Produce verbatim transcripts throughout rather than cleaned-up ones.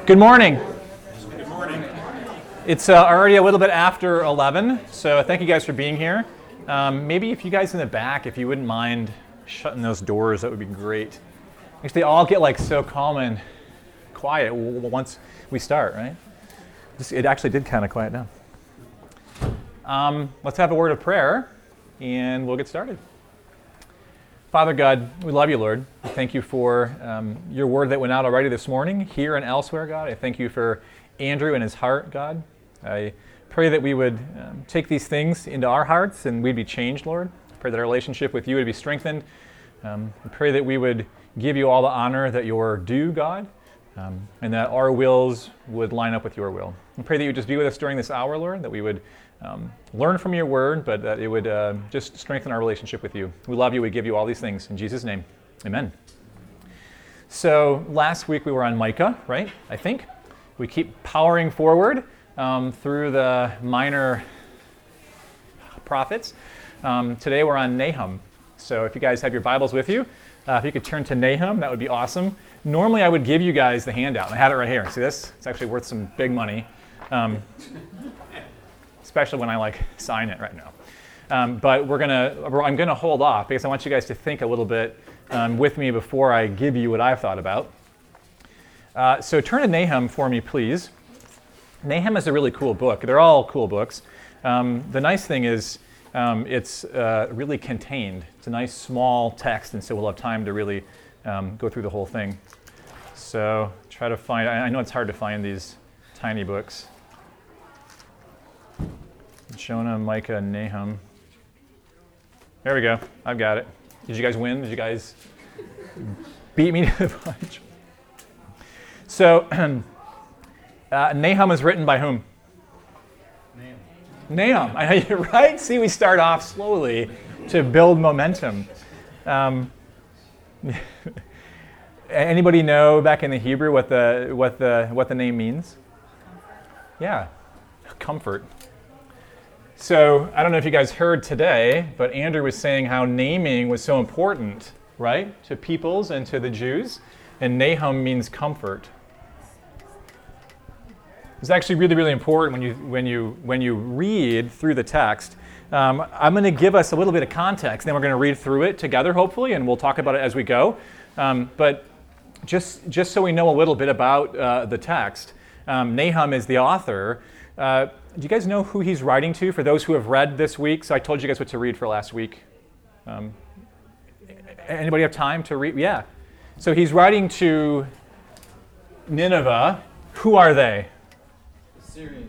Good morning. Good morning. It's uh, already a little bit after eleven, so thank you guys for being here. Um, maybe if you guys in the back, if you wouldn't mind shutting those doors, that would be great. Because they all get like so calm and quiet w- once we start, right? Just, it actually did kind of quiet down. Um, let's have a word of prayer, and we'll get started. Father God, we love you, Lord. We thank you for um, your word that went out already this morning, here and elsewhere, God. I thank you for Andrew and his heart, God. I pray that we would um, take these things into our hearts and we'd be changed, Lord. I pray that our relationship with you would be strengthened. Um, I pray that we would give you all the honor that you're due, God, um, and that our wills would line up with your will. I pray that you would just be with us during this hour, Lord, that we would Um, learn from your word, but that it would uh, just strengthen our relationship with you. We love you. We give you all these things. In Jesus' name, amen. So last week we were on Micah, right? I think. We keep powering forward um, through the minor prophets. Um, today we're on Nahum. So if you guys have your Bibles with you, uh, if you could turn to Nahum, that would be awesome. Normally I would give you guys the handout. I had it right here. See this? It's actually worth some big money. Um, especially when I like sign it right now. Um, but we're gonna, I'm gonna hold off because I want you guys to think a little bit um, with me before I give you what I've thought about. Uh, so turn to Nahum for me, please. Nahum is a really cool book. They're all cool books. Um, the nice thing is um, it's uh, really contained. It's a nice small text, and so we'll have time to really um, go through the whole thing. So try to find, I know it's hard to find these tiny books. Jonah, Micah, Nahum. There we go. I've got it. Did you guys win? Did you guys beat me to the punch? So, uh, Nahum is written by whom? Nahum. Nahum. I know you're right. See, we start off slowly to build momentum. Um, anybody know back in the Hebrew what the what the what the name means? Yeah, comfort. So I don't know if you guys heard today, but Andrew was saying how naming was so important, right, to peoples and to the Jews. And Nahum means comfort. It's actually really, really important when you when you when you read through the text. Um, I'm going to give us a little bit of context, then we're going to read through it together, hopefully, and we'll talk about it as we go. Um, but just just so we know a little bit about uh, the text, um, Nahum is the author. Uh, do you guys know who he's writing to for those who have read this week? So I told you guys what to read for last week. Um, anybody have time to read? Yeah. So he's writing to Nineveh. Who are they? Assyrians.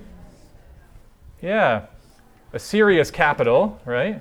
Yeah. Assyria's capital, right?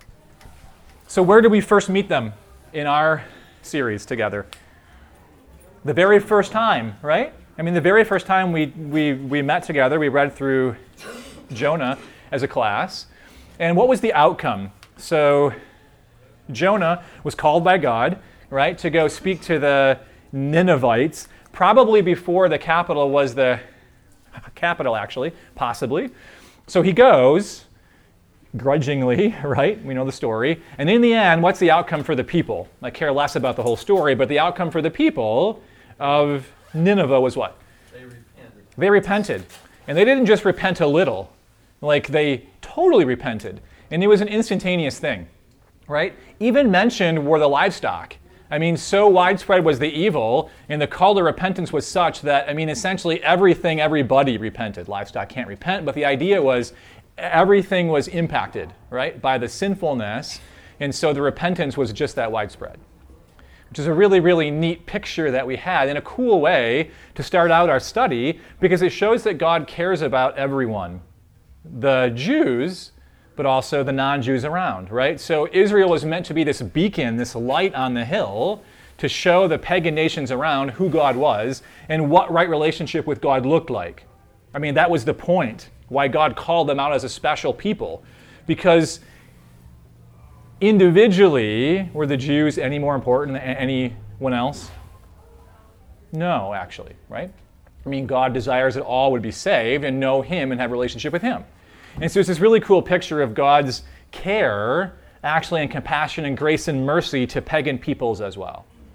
So where did we first meet them in our series together? The very first time, right? I mean, the very first time we, we, we met together, we read through Jonah as a class. And what was the outcome? So Jonah was called by God, right, to go speak to the Ninevites, probably before the capital was the capital, actually, possibly. So he goes, grudgingly, right? We know the story. And in the end, what's the outcome for the people? I care less about the whole story, but the outcome for the people of Nineveh was what? They repented. They repented. And they didn't just repent a little. Like, they totally repented. And it was an instantaneous thing, right? Even mentioned were the livestock. I mean, so widespread was the evil, and the call to repentance was such that, I mean, essentially everything, everybody repented. Livestock can't repent, but the idea was everything was impacted, right, by the sinfulness, and so the repentance was just that widespread. Which is a really, really neat picture that we had in a cool way to start out our study because it shows that God cares about everyone, the Jews, but also the non-Jews around, right? So Israel was meant to be this beacon, this light on the hill to show the pagan nations around who God was and what right relationship with God looked like. I mean, that was the point, why God called them out as a special people, because individually, were the Jews any more important than anyone else? No, actually, right? I mean, God desires that all would be saved and know Him and have a relationship with Him. And so it's this really cool picture of God's care, actually, and compassion and grace and mercy to pagan peoples as well.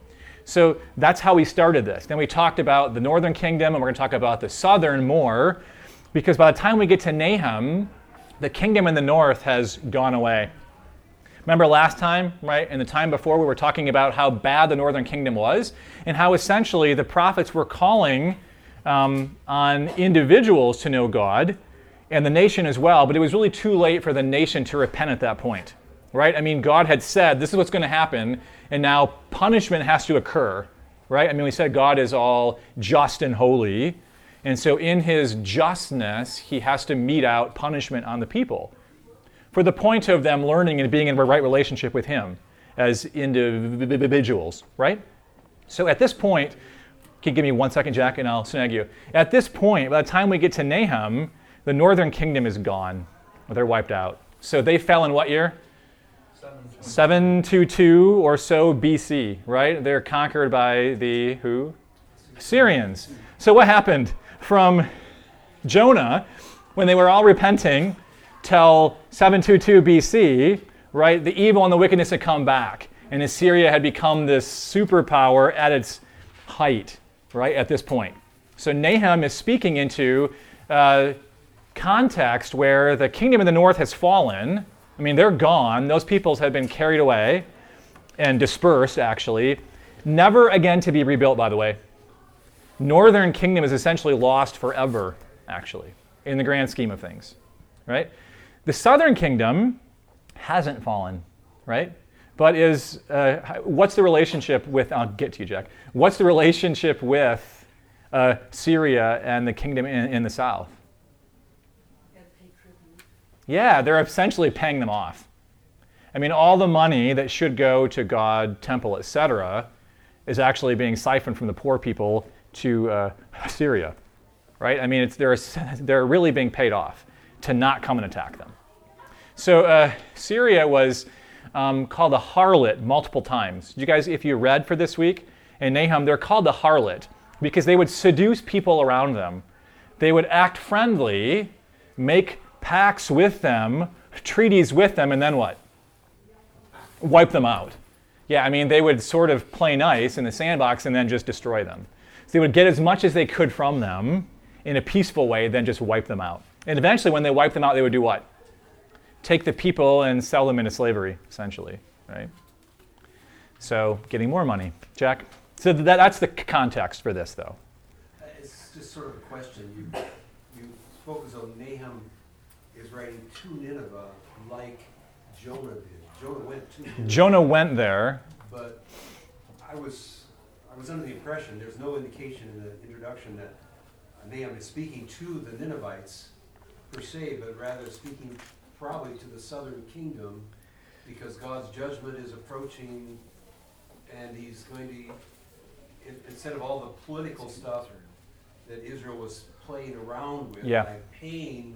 So that's how we started this. Then we talked about the northern kingdom, and we're going to talk about the southern more, because by the time we get to Nahum, the kingdom in the north has gone away. Remember last time, right, and the time before, we were talking about how bad the northern kingdom was, and how essentially the prophets were calling um, on individuals to know God, and the nation as well, but it was really too late for the nation to repent at that point. Right? I mean, God had said, this is what's going to happen, and now punishment has to occur, right? I mean, we said God is all just and holy, and so in his justness, he has to mete out punishment on the people for the point of them learning and being in a right relationship with him as individuals, right? So at this point, can you give me one second, Jack, and I'll snag you. At this point, by the time we get to Nahum, the northern kingdom is gone. They're wiped out. So they fell in what year? seven twenty-two or so B C, right? They're conquered by the who? Syrians. So what happened from Jonah, when they were all repenting, till seven twenty-two B C, right? The evil and the wickedness had come back, and Assyria had become this superpower at its height, right, at this point. So Nahum is speaking into uh, context where the kingdom of the north has fallen. I mean, they're gone. Those peoples have been carried away and dispersed, actually. Never again to be rebuilt, by the way. Northern kingdom is essentially lost forever, actually, in the grand scheme of things, right? The southern kingdom hasn't fallen, right? But is, uh, what's the relationship with, I'll get to you, Jack. What's the relationship with uh, Syria and the kingdom in, in the south? Yeah, they're essentially paying them off. I mean, all the money that should go to God, temple, et cetera, is actually being siphoned from the poor people to uh, Syria, right? I mean, it's, they're, they're really being paid off to not come and attack them. So uh, Syria was um, called a harlot multiple times. You guys, if you read for this week, in Nahum, they're called the harlot because they would seduce people around them. They would act friendly, make pacts with them, treaties with them, and then what? Wipe them out. Yeah, I mean, they would sort of play nice in the sandbox and then just destroy them. So they would get as much as they could from them in a peaceful way, then just wipe them out. And eventually, when they wiped them out, they would do what? Take the people and sell them into slavery, essentially, right? So, getting more money. Jack? So that, that's the context for this, though. It's just sort of a question. You, you spoke as though Nahum is writing to Nineveh like Jonah did. Jonah went to Nineveh. Jonah went there. But I was I was under the impression, there's no indication in the introduction that Nahum is speaking to the Ninevites per se, but rather speaking probably to the southern kingdom because God's judgment is approaching and he's going to, in, instead of all the political stuff that Israel was playing around with, yeah. by paying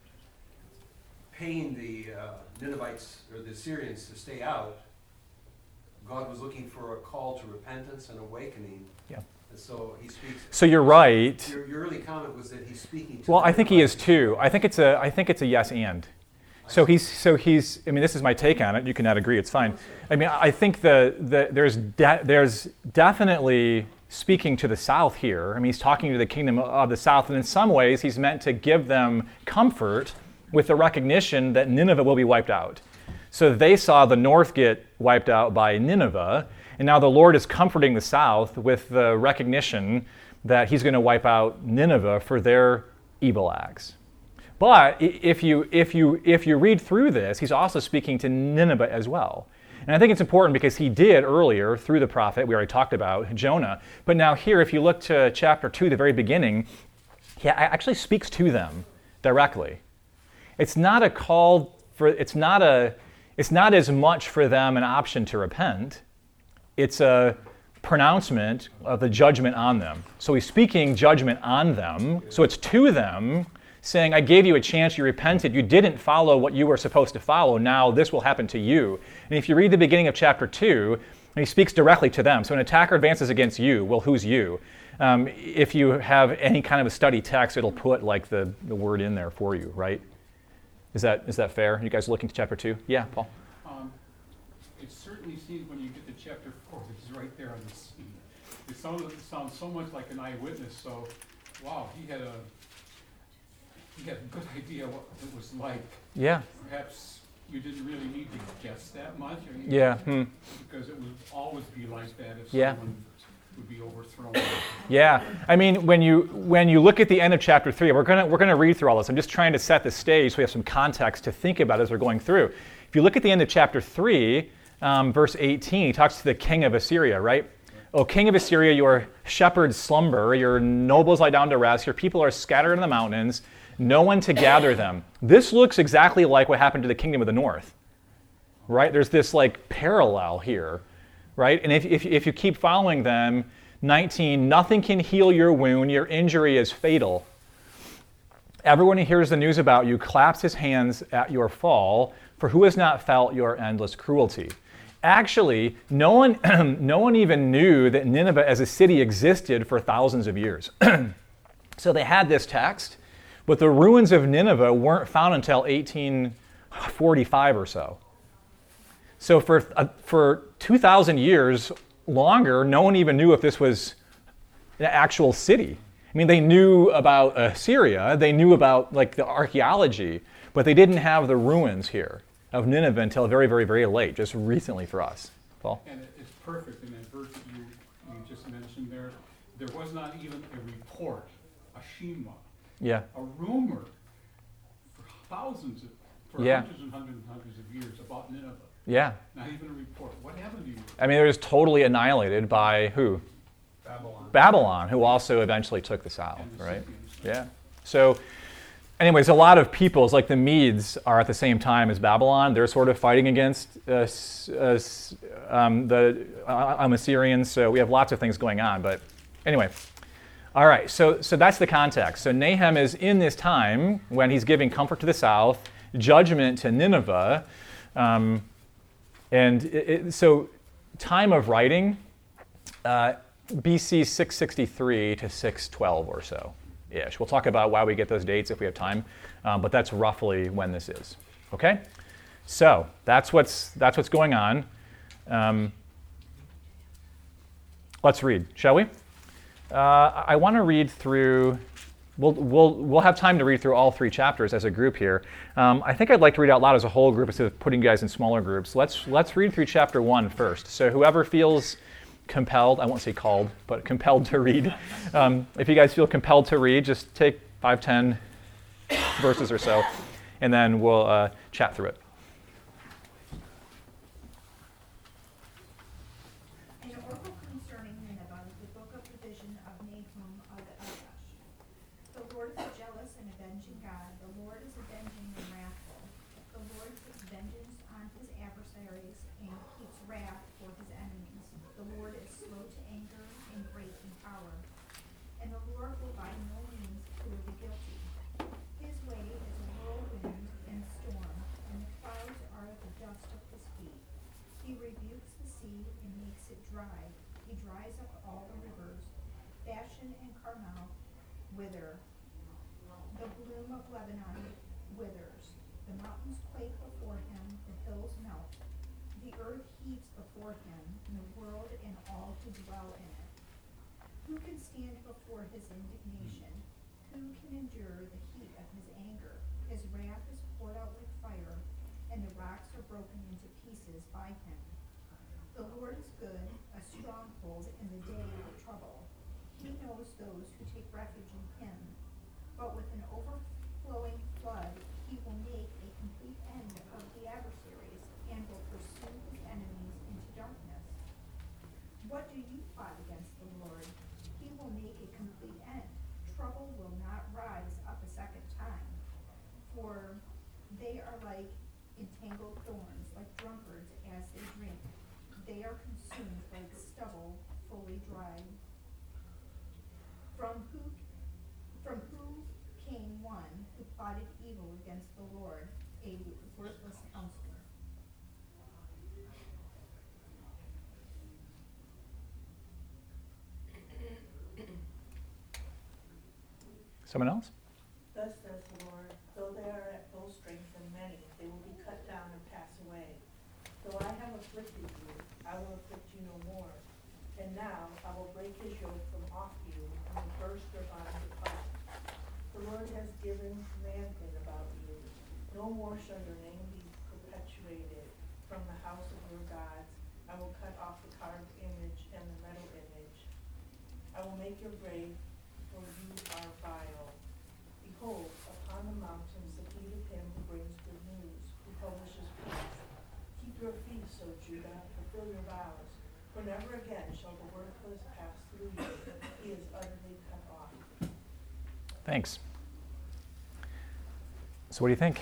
paying the uh, Ninevites or the Assyrians to stay out, God was looking for a call to repentance and awakening. Yeah. And so he speaks. So you're right. Your, your early comment was that he's speaking to. Well, I think he is too. I think it's a. I think it's a yes and. So he's. So he's. I mean, this is my take on it. You can not agree. It's fine. I mean, I think the the there's de- there's definitely speaking to the south here. I mean, he's talking to the kingdom of the south, and in some ways, he's meant to give them comfort with the recognition that Nineveh will be wiped out. So they saw the north get wiped out by Nineveh, and now the Lord is comforting the south with the recognition that he's going to wipe out Nineveh for their evil acts. But if you if you if you read through this, he's also speaking to Nineveh as well. And I think it's important because he did earlier through the prophet, we already talked about Jonah, but now here, if you look to chapter two, the very beginning, he actually speaks to them directly. It's not a call for, it's not a, it's not as much for them an option to repent. It's a pronouncement of the judgment on them. So he's speaking judgment on them. So it's to them, saying, I gave you a chance, you repented, you didn't follow what you were supposed to follow, now this will happen to you. And if you read the beginning of chapter two, he speaks directly to them. So an attacker advances against you, well, who's you? Um, if you have any kind of a study text, it'll put like the, the word in there for you, right? Is that is that fair? You guys are looking to chapter two? Yeah, Paul? Um, it certainly seems when you get to chapter four, which is right there on the scene, It sounded, it sounds so much like an eyewitness, so, wow, he had a, he had a good idea what it was like. Yeah. Perhaps you didn't really need to guess that much. or you- Yeah. Hmm. Because it would always be like that if Yeah. someone would be overthrown. Yeah, I mean, when you when you look at the end of chapter three, we're gonna we're gonna read through all this. I'm just trying to set the stage so we have some context to think about as we're going through. If you look at the end of chapter three, um, verse eighteen, he talks to the king of Assyria, right? O king of Assyria, your shepherds slumber, your nobles lie down to rest, your people are scattered in the mountains, no one to gather them. This looks exactly like what happened to the kingdom of the north, right? There's this like parallel here. Right? And if, if, if you keep following them, nineteen, nothing can heal your wound, your injury is fatal. Everyone who hears the news about you claps his hands at your fall, for who has not felt your endless cruelty? Actually, no one, no one even knew that Nineveh as a city existed for thousands of years. So they had this text, but the ruins of Nineveh weren't found until eighteen forty-five or so. So for uh, for two thousand years longer, no one even knew if this was an actual city. I mean, they knew about Assyria, they knew about like the archaeology, but they didn't have the ruins here of Nineveh until very, very, very late, just recently for us. Paul? And it- it's perfect in that verse that you, you just mentioned there. There was not even a report, a shema, Yeah. a rumor for thousands of, for Yeah. hundreds and hundreds and hundreds of years about Nineveh. Yeah. Not even a report. What happened to you? I mean, it was totally annihilated by who? Babylon. Babylon, who also eventually took the south, And the right? Scythians. Yeah. So, anyways, a lot of peoples, like the Medes, are at the same time as Babylon. They're sort of fighting against uh, s- uh, s- um, the uh, um, Assyrians. So we have lots of things going on. But anyway, all right. So, so that's the context. So Nahum is in this time when he's giving comfort to the south, judgment to Nineveh, um, and it, it, so time of writing. Uh, B C six sixty-three to six twelve or so ish. We'll talk about why we get those dates if we have time, um, but that's roughly when this is. Okay, so that's what's that's what's going on. Um, let's read, shall we? Uh, I want to read through. We'll we'll we'll have time to read through all three chapters as a group here. Um, I think I'd like to read out loud as a whole group instead of putting you guys in smaller groups. Let's let's read through chapter one first. So whoever feels compelled, I won't say called, but compelled to read. Um, if you guys feel compelled to read, just take five, ten verses or so, and then we'll uh, chat through it. An oracle concerning Nineveh, the book of the vision of Nahum of Elkosh. The Lord is jealous and avenging God. The Lord is avenging and wrathful. The Lord takes vengeance on his adversaries and keeps wrath for his enemies. The Lord is slow to anger and great in power. And the Lord will by no means clear the guilty. His way is a whirlwind and storm, and the clouds are the dust of his feet. He rebukes the sea and makes it dry. He dries up all the rivers. Bashan and Carmel wither. The bloom of Lebanon withers. The mountains quake before him, the hills melt. The earth heaves before him, and the world and all who dwell in it. Who can stand before his indignation? Who can endure the heat of his anger? His wrath is poured out like fire, and the rocks are broken into pieces by him. The Lord is good, a stronghold in the day of trouble. He knows those who take refuge in him. But with an overflowing flood, he will make a complete end of the adversaries and will pursue his enemies into darkness. What do you plot against the Lord? He will make a complete end. Trouble will not rise up a second time. For they are like entangled thorns, like drunkards as they drink. They are consumed like stubble fully dried. From who, from who came one who plotted evil against the Lord, a worthless counselor? Someone else? Thus says the Lord, though they are at full strength and many, they will be cut down and pass away. Though I have afflicted you, I will afflict you no more. And now I will break his yoke from off you and will burst your bonds apart. The Lord has given commandment about you. No more shall your name be perpetuated from the house of your gods. I will cut off the carved image and the metal image. I will make your grave, for you are vile. Behold, upon the mountains the feet of him who brings good news, who publishes peace. Keep your feast, O Judah, fulfill your vows. For never again shall the worthless pass through you. He is utterly cut off. Thanks. So what do you think?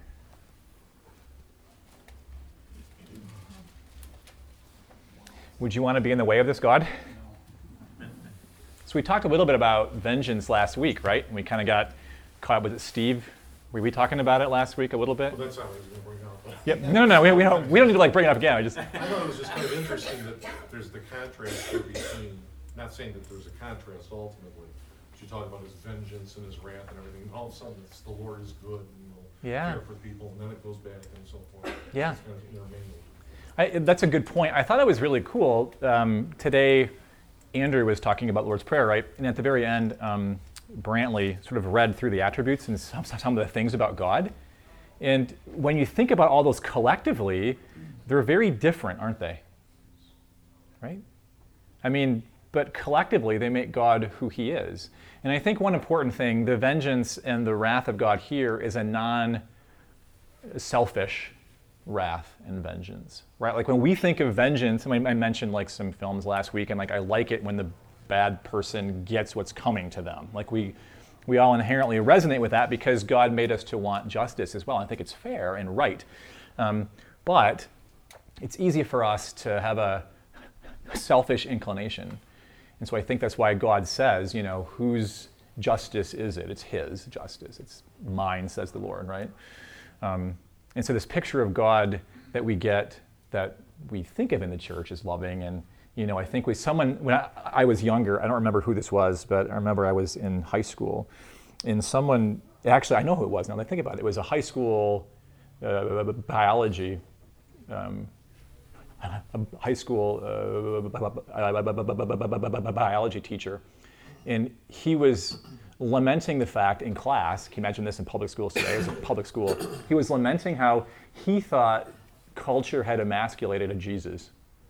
Would you want to be in the way of this God? So we talked a little bit about vengeance last week, right? And we kind of got caught with it. Steve, were we talking about it last week a little bit? Well, that's not what I was going to bring up. But Yep. No, no, no. We, we don't. We don't need to like bring it up again. I just. I thought it was just kind of interesting that there's the contrast here between, not saying that there's a contrast ultimately, but you talk about his vengeance and his wrath and everything, and all of a sudden it's the Lord is good and he'll Yeah. care for people, and then it goes back and so forth. Yeah. It's kind of intermingled. I, that's a good point. I thought it was really cool. Um, today, Andrew was talking about Lord's Prayer, right? And at the very end, um, Brantley sort of read through the attributes and some, some of the things about God. And when you think about all those collectively, they're very different, aren't they? Right? I mean, but collectively, they make God who he is. And I think one important thing, the vengeance and the wrath of God here is a non-selfish wrath and vengeance, right? Like when we think of vengeance, I, mean, I mentioned like some films last week, and like I like it when the bad person gets what's coming to them. Like we we all inherently resonate with that because God made us to want justice as well. I think it's fair and right. Um, but it's easy for us to have a selfish inclination. And so I think that's why God says, you know, whose justice is it? It's his justice. It's mine, says the Lord, right? Um, And so this picture of God that we get, that we think of in the church as loving, and you know, I think we someone when I, I was younger, I don't remember who this was, but I remember I was in high school, and someone actually I know who it was now that I think about it. It was a high school uh, biology, um, a high school uh, biology teacher, and he was lamenting the fact in class, can you imagine this in public schools today, as a public school, he was lamenting how he thought culture had emasculated a Jesus.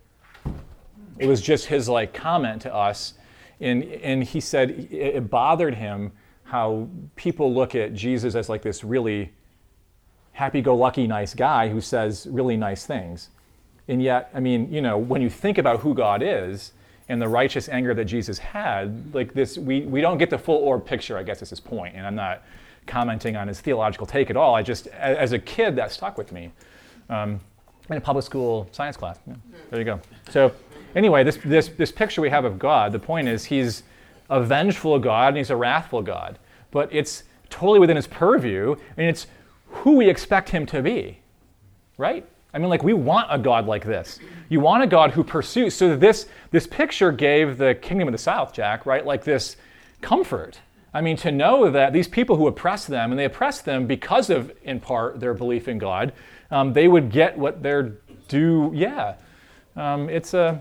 It was just his like comment to us, and and he said it, it bothered him how people look at Jesus as like this really happy-go-lucky nice guy who says really nice things. And yet, I mean, you know, when you think about who God is, and the righteous anger that Jesus had, like this, we, we don't get the full orb picture, I guess is his point. And I'm not commenting on his theological take at all. I just, as, as a kid, that stuck with me. Um, in a public school science class. Yeah, there you go. So anyway, this, this, this picture we have of God, the point is he's a vengeful God and he's a wrathful God. But it's totally within his purview, and it's who we expect him to be, right? I mean, like, we want a God like this. You want a God who pursues. So this this picture gave the kingdom of the south, Jack, right, like this comfort. I mean, to know that these people who oppress them, and they oppress them because of, in part, their belief in God, um, they would get what they're due. Yeah, um, it's a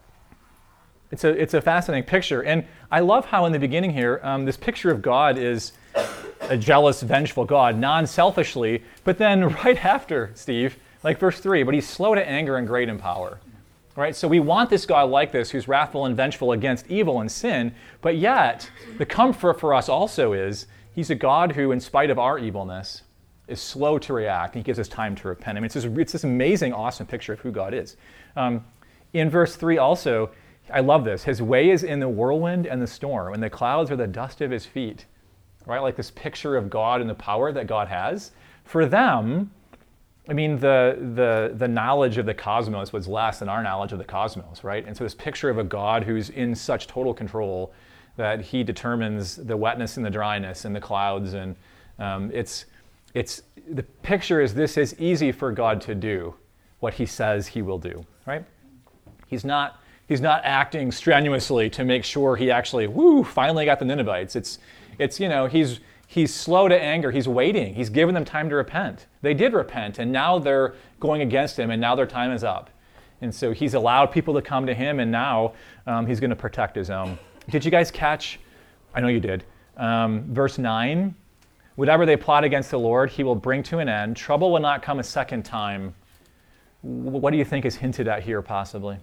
it's a it's a fascinating picture, and I love how in the beginning here, um, this picture of God is a jealous, vengeful God, non-selfishly, but then right after, Steve. Like verse three, but he's slow to anger and great in power. Right? So we want this God like this, who's wrathful and vengeful against evil and sin, but yet the comfort for us also is he's a God who, in spite of our evilness, is slow to react, and he gives us time to repent. I mean, it's this, it's this amazing, awesome picture of who God is. Um, in verse three also, I love this, his way is in the whirlwind and the storm, and the clouds are the dust of his feet. Right? Like this picture of God and the power that God has. For them, I mean, the, the the knowledge of the cosmos was less than our knowledge of the cosmos, right? And so this picture of a God who's in such total control that he determines the wetness and the dryness and the clouds, and um, it's it's the picture is this is easy for God to do what he says he will do, right? He's not he's not acting strenuously to make sure he actually woo finally got the Ninevites. It's it's you know he's. He's slow to anger. He's waiting. He's given them time to repent. They did repent, and now they're going against him, and now their time is up. And so he's allowed people to come to him, and now um, he's going to protect his own. Did you guys catch, I know you did, um, verse nine? Whatever they plot against the Lord, he will bring to an end. Trouble will not come a second time. W- what do you think is hinted at here, possibly?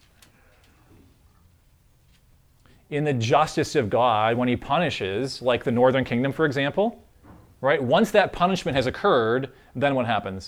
In the justice of God, when he punishes, like the northern kingdom, for example, right? Once that punishment has occurred, then what happens?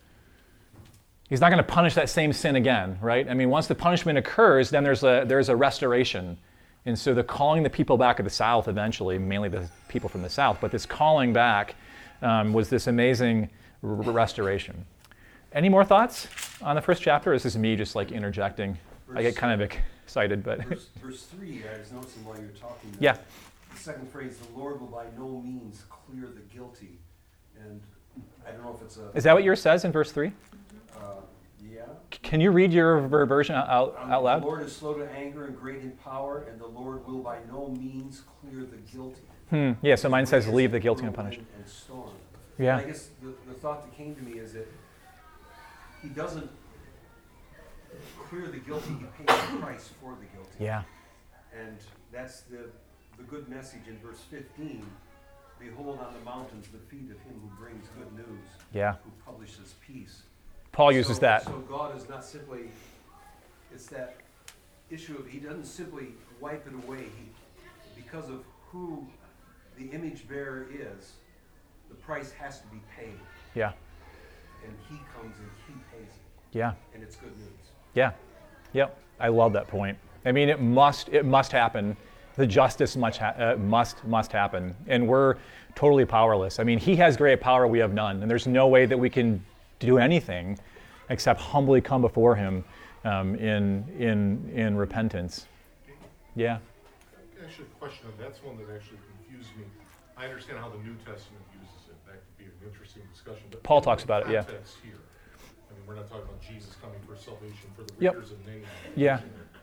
He's not going to punish that same sin again, right? I mean, once the punishment occurs, then there's a there's a restoration. And so the calling the people back of the south eventually, mainly the people from the south, but this calling back um, was this amazing r- restoration. Any more thoughts on the first chapter? Or is this me just like interjecting? I get kind of excited, but... Verse, verse three, I was noticing while you were talking. that Yeah. The second phrase, the Lord will by no means clear the guilty. And I don't know if it's a... Is that what yours says in verse three? Uh, yeah. C- Can you read your ver- version out, Um, out loud? The Lord is slow to anger and great in power, and the Lord will by no means clear the guilty. Hmm. Yeah, so mine says His leave the guilty whirlwind unpunished. And storm. Yeah. And I guess the, the thought that came to me is that he doesn't clear the guilty, he pays the price for the guilty. Yeah. And that's the, the good message in verse fifteen. Behold on the mountains the feet of him who brings good news, Yeah. who publishes peace. Paul uses So- that. So God is not simply, it's that issue of, he doesn't simply wipe it away. He, because of who the image bearer is, the price has to be paid. Yeah. And he comes and he pays it. Yeah. And it's good news. Yeah. Yep. I love that point. I mean, it must it must happen. The justice must ha- uh, must must happen, and we're totally powerless. I mean, he has great power; we have none, and there's no way that we can do anything except humbly come before him um, in in in repentance. Yeah. Actually, a question, on that's one that actually confused me. I understand how the New Testament uses it. That could be an interesting discussion. But Paul in talks the about it, yeah. Context here. I mean, we're not talking about Jesus coming for salvation for the Yep. readers of Nahum. Yeah.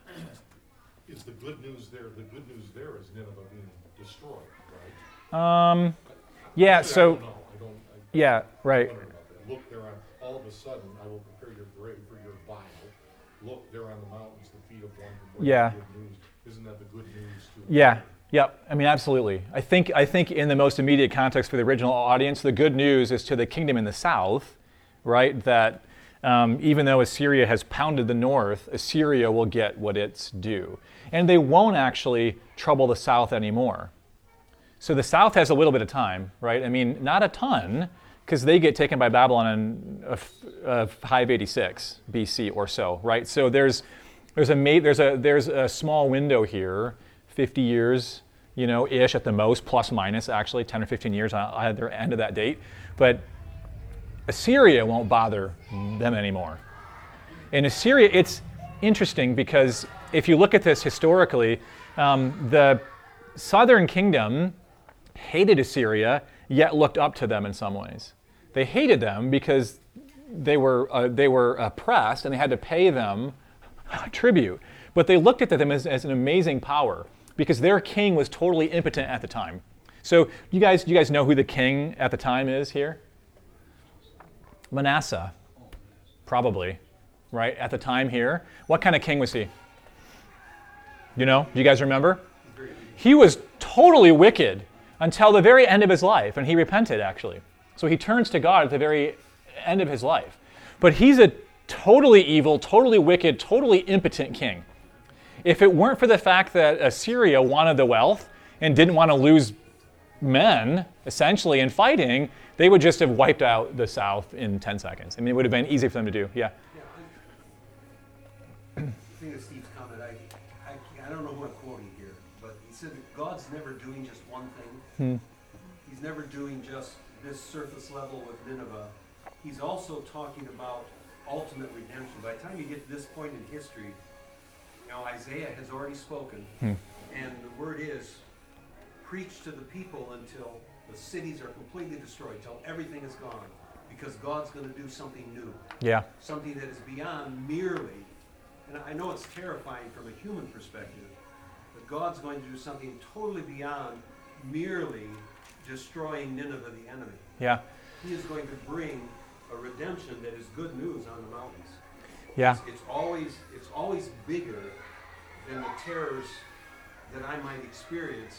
Is the good news there? The good news there is Nineveh being destroyed, Um. right? Yeah. Actually, I So. don't know. I don't. I Yeah. Right. wonder about that. Look, there on all of a sudden, I will prepare your grave for your bile. Look, there on the mountains, the feet of one who brings Yeah. good news. Isn't that the good news to Yeah. Yep. I mean, absolutely. I think I think in the most immediate context for the original audience, the good news is to the kingdom in the south, right? That um, even though Assyria has pounded the north, Assyria will get what it's due, and they won't actually trouble the south anymore. So the south has a little bit of time, right? I mean, not a ton, because they get taken by Babylon in uh, uh, five eighty-six B C or so, right? So there's there's a ma- there's a there's a small window here, fifty years, you know, ish at the most, plus minus actually, ten or fifteen years on either end of that date. But Assyria won't bother them anymore. In Assyria, it's interesting because if you look at this historically, um, the southern kingdom hated Assyria, yet looked up to them in some ways. They hated them because they were uh, they were oppressed and they had to pay them tribute. But they looked at them as, as an amazing power because their king was totally impotent at the time. So you guys, you guys know who the king at the time is here? Manasseh, probably, right? At the time here. What kind of king was he? You know? Do you guys remember? He was totally wicked until the very end of his life, and he repented, actually. So he turns to God at the very end of his life. But he's a totally evil, totally wicked, totally impotent king. If it weren't for the fact that Assyria wanted the wealth and didn't want to lose men, essentially, in fighting, they would just have wiped out the south in ten seconds. I mean, it would have been easy for them to do. Yeah. Yeah, I I think of Steve's comment, I, I, I don't know who I'm quoting here, but he said that God's never doing just one thing. Hmm. He's never doing just this surface level with Nineveh. He's also talking about ultimate redemption. By the time you get to this point in history, you know, Isaiah has already spoken, Hmm. and the word is, preach to the people until the cities are completely destroyed, till everything is gone, because God's going to do something new. Yeah. Something that is beyond merely, and I know it's terrifying from a human perspective, but God's going to do something totally beyond merely destroying Nineveh, the enemy. Yeah. He is going to bring a redemption that is good news on the mountains. Yeah. It's, it's always it's always bigger than the terrors that I might experience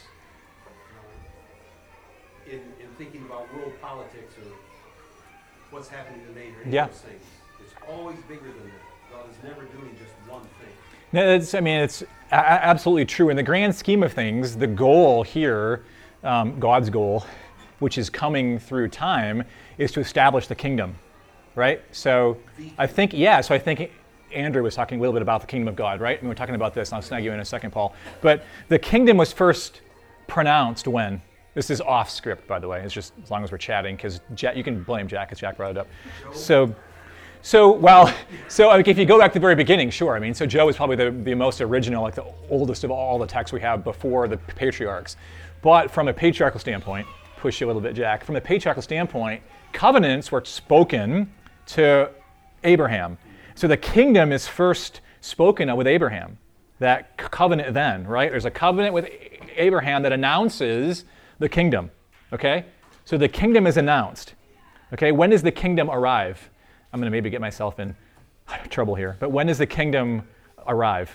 uh, in in thinking about world politics or what's happening today or any Yeah. of those things. It's always bigger than that. God is never doing just one thing. No, it's, I mean, it's a- a- absolutely true. In the grand scheme of things, the goal here, um, God's goal, which is coming through time, is to establish the kingdom, right? So I think, yeah, so I think Andrew was talking a little bit about the kingdom of God, right? And we're talking about this, and I'll snag you in a second, Paul. But the kingdom was first pronounced when? This is off script, by the way. It's just as long as we're chatting, because you can blame Jack, because Jack brought it up. So, so well, so like, if you go back to the very beginning, sure. I mean, so Joe is probably the, the most original, like the oldest of all the texts we have before the patriarchs. But from a patriarchal standpoint, push you a little bit, Jack. From a patriarchal standpoint, covenants were spoken to Abraham. So the kingdom is first spoken of with Abraham. That covenant then, right? There's a covenant with Abraham that announces the kingdom, okay? So the kingdom is announced, okay? When does the kingdom arrive? I'm going to maybe get myself in trouble here, but when does the kingdom arrive?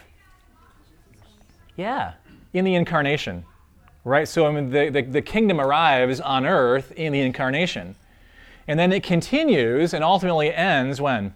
Yeah, in the incarnation, right? So I mean, the, the, the kingdom arrives on earth in the incarnation. And then it continues and ultimately ends when?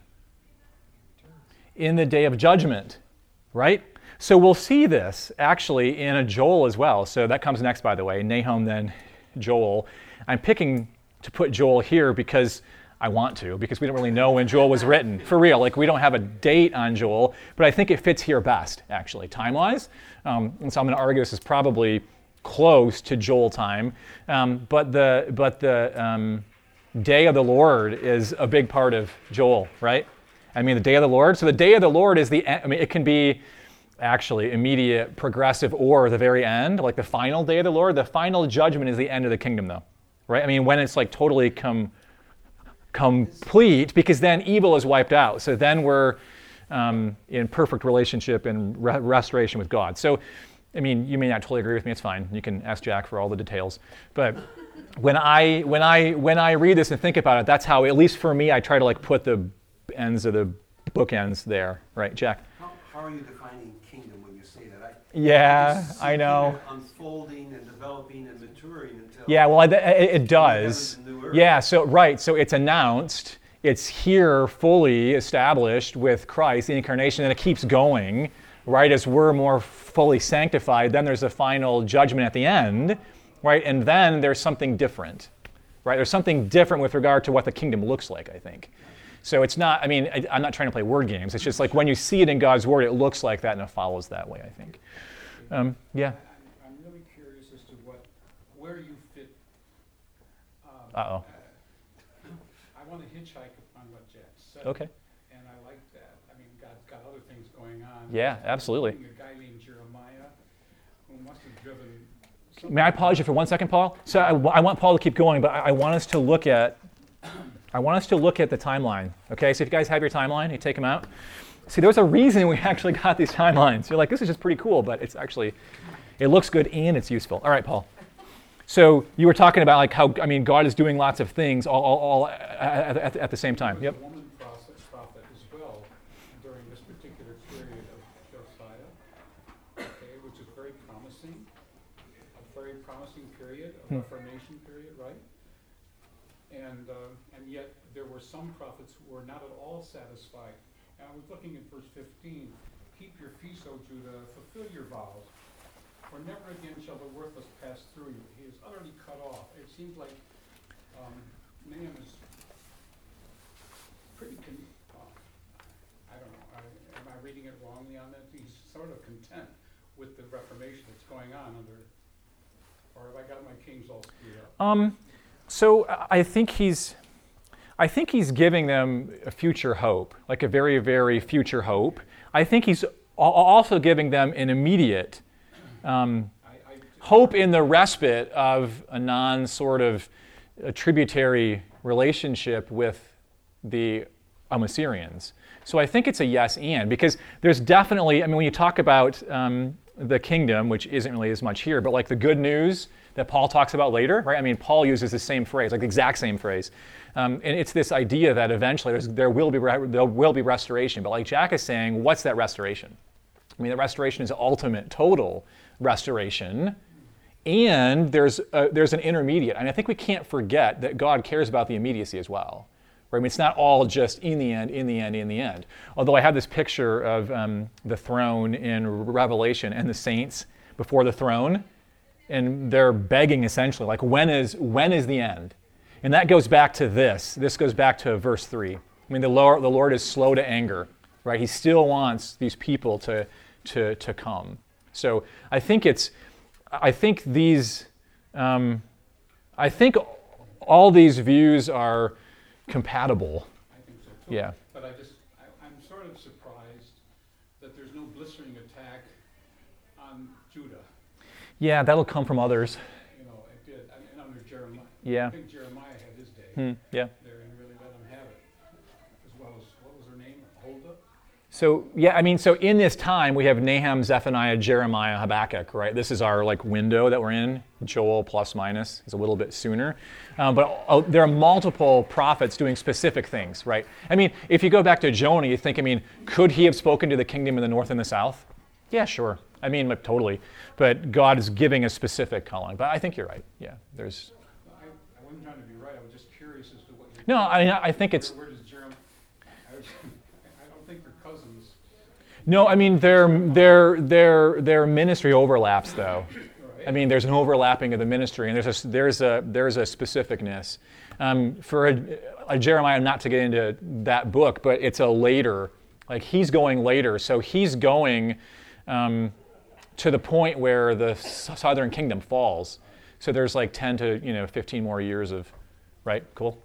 In the day of judgment, right? So we'll see this actually in a Joel as well. So that comes next, by the way, Nahum, then Joel. I'm picking to put Joel here because I want to, because we don't really know when Joel was written. For real, like we don't have a date on Joel, but I think it fits here best, actually, time-wise. Um, and so I'm going to argue this is probably close to Joel time. Um, but the but the um, day of the Lord is a big part of Joel, right? I mean, the day of the Lord. So the day of the Lord is the, I mean, it can be actually immediate, progressive, or the very end, like the final day of the Lord. The final judgment is the end of the kingdom, though, right? I mean, when it's like totally come complete, because then evil is wiped out. So then we're um, in perfect relationship and re- restoration with God. So, I mean, you may not totally agree with me. It's fine. You can ask Jack for all the details. But when I when I when I read this and think about it, that's how, at least for me, I try to like put the ends of the bookends there, right, Jack? How, how are you defining kingdom when you say that? I, Yeah, just see I know. kingdom unfolding and developing and maturing until Yeah, well, it, it does. New heavens and new earth. Yeah, so right, so it's announced, it's here fully established with Christ, the incarnation, and it keeps going, right? As we're more fully sanctified, then there's a final judgment at the end, right? And then there's something different, right? There's something different with regard to what the kingdom looks like, I think. So it's not, I mean, I, I'm not trying to play word games. It's just like when you see it in God's word, it looks like that and it follows that way, I think. Um, yeah. I'm really curious as to what, where you fit. Um, Uh-oh. I want to hitchhike upon what Jack said. Okay. And I like that. I mean, God's got other things going on. Yeah, absolutely. Including a guy named Jeremiah who must have driven. May I pause you for one second, Paul? So I, I want Paul to keep going, but I, I want us to look at, I want us to look at the timeline. Okay, so if you guys have your timeline, you take them out. See, there's a reason we actually got these timelines. You're like, this is just pretty cool, but it's actually, it looks good and it's useful. All right, Paul. So you were talking about like how, I mean, God is doing lots of things all, all, all at, at, at the same time. There Yep. was a woman prophet, prophet as well during this particular period of Josiah, okay, which is very promising, a very promising period, a Hmm. Reformation period, right? And uh, and yet there were some prophets who were not at all satisfied. And I was looking at verse fifteen, keep your feast, O Judah, fulfill your vows, for never again shall the worthless pass through you. He is utterly cut off. It seems like um, Nahum is pretty, con- uh, I don't know, I, am I reading it wrongly on that? He's sort of content with the Reformation that's going on under, or have I got my kings all screwed up? Um, so I think he's, I think he's giving them a future hope, like a very, very future hope. I think he's al- also giving them an immediate um, I, I, hope in the respite of a non sort of a tributary relationship with the um, Assyrians. So I think it's a yes and, because there's definitely, I mean, when you talk about um, the kingdom, which isn't really as much here, but like the good news that Paul talks about later, right? I mean, Paul uses the same phrase, like the exact same phrase. Um, and it's this idea that eventually there's, there will be re- there will be restoration. But like Jack is saying, what's that restoration? I mean, the restoration is ultimate, total restoration. And there's a, there's an intermediate. And I think we can't forget that God cares about the immediacy as well. Right? I mean, it's not all just in the end, in the end, in the end. Although I have this picture of um, the throne in Revelation and the saints before the throne. And they're begging essentially, like, when is when is the end? And that goes back to this. This goes back to verse three. I mean, the Lord, the Lord is slow to anger, right? He still wants these people to, to, to come. So I think it's, I think these, um, I think all these views are compatible. I think so too. Yeah. But I just, I, I'm sort of surprised that there's no blistering attack on Judah. Yeah, that'll come from others. You know, it did, I mean, under Jeremiah. Yeah. I think Jeremiah had his day Hmm, yeah. there and really let him have it. As well as, what was her name? Huldah? So, yeah, I mean, so in this time, we have Nahum, Zephaniah, Jeremiah, Habakkuk, right? This is our, like, window that we're in. Joel, plus minus, is a little bit sooner. Um, but uh, there are multiple prophets doing specific things, right? I mean, if you go back to Jonah, you think, I mean, could he have spoken to the kingdom in the north and the south? Yeah, sure. I mean, like, totally. But God is giving a specific calling. But I think you're right. Yeah, there's... I, I wasn't trying to be right, I was just curious as to what you... No, I mean, I think it's... Where, where does Jeremiah... I, was, I don't think they're cousins. No, I mean, their, their, their, their ministry overlaps, though. Right. I mean, there's an overlapping of the ministry, and there's a, there's a, there's a specificness. Um, for a, a Jeremiah, not to get into that book, but it's a later, like he's going later, so he's going um, to the point where the southern kingdom falls. So there's like ten to, you know, fifteen more years of, right? Cool.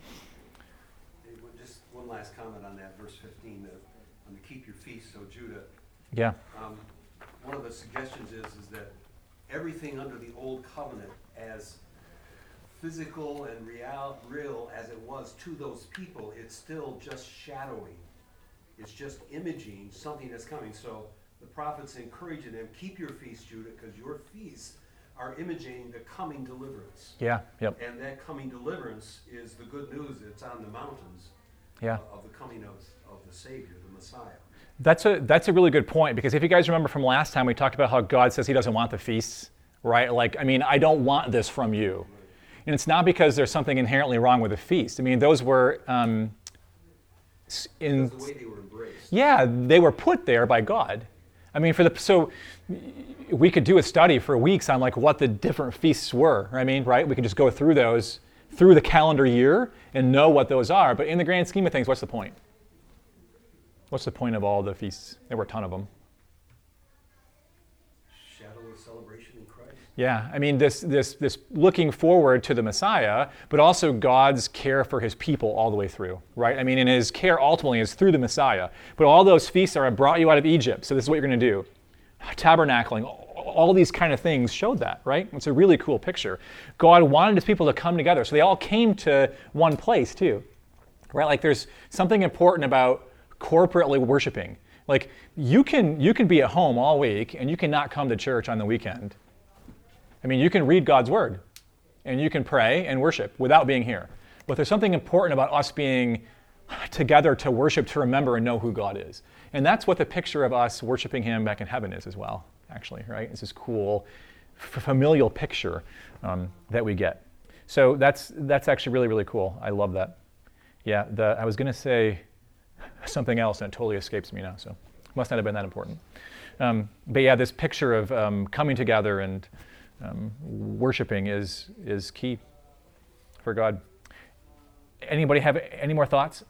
Hey, one- Just one last comment on that, verse fifteen, the, on the keep your feast, so Judah. Yeah. Um, One of the suggestions is, is that everything under the old covenant, as physical and real, real as it was to those people, it's still just shadowing. It's just imaging something that's coming. So the prophet's encouraging them, keep your feast, Judah, because your feasts are imaging the coming deliverance. Yeah. Yep. And that coming deliverance is the good news that's on the mountains Yeah. of the coming of, of the Savior, the Messiah. That's a that's a really good point, because if you guys remember from last time, we talked about how God says he doesn't want the feasts, right? Like, I mean, I don't want this from you. And it's not because there's something inherently wrong with the feast. I mean, those were um, s- in That's the way they were embraced. yeah, they were put there by God. I mean, for the so we could do a study for weeks on like what the different feasts were. I mean, right? We could just go through those through the calendar year and know what those are. But in the grand scheme of things, what's the point? What's the point of all the feasts? There were a ton of them. Shadow of celebration in Christ. Yeah, I mean, this this this looking forward to the Messiah, but also God's care for his people all the way through, right? I mean, and his care ultimately is through the Messiah. But all those feasts are, I brought you out of Egypt, so this is what you're going to do. Tabernacling, all these kind of things showed that, right? It's a really cool picture. God wanted his people to come together, so they all came to one place too, right? Like there's something important about corporately worshiping. Like you can you can be at home all week and you cannot come to church on the weekend. I mean, you can read God's word and you can pray and worship without being here. But there's something important about us being together to worship, to remember and know who God is. And that's what the picture of us worshiping him back in heaven is as well, actually, right? It's this cool f- familial picture um, that we get. So that's that's actually really, really cool. I love that. Yeah, the I was going to say something else and it totally escapes me now, so must not have been that important. Um, but yeah, this picture of um, coming together and um, worshiping is is key for God. Anybody have any more thoughts?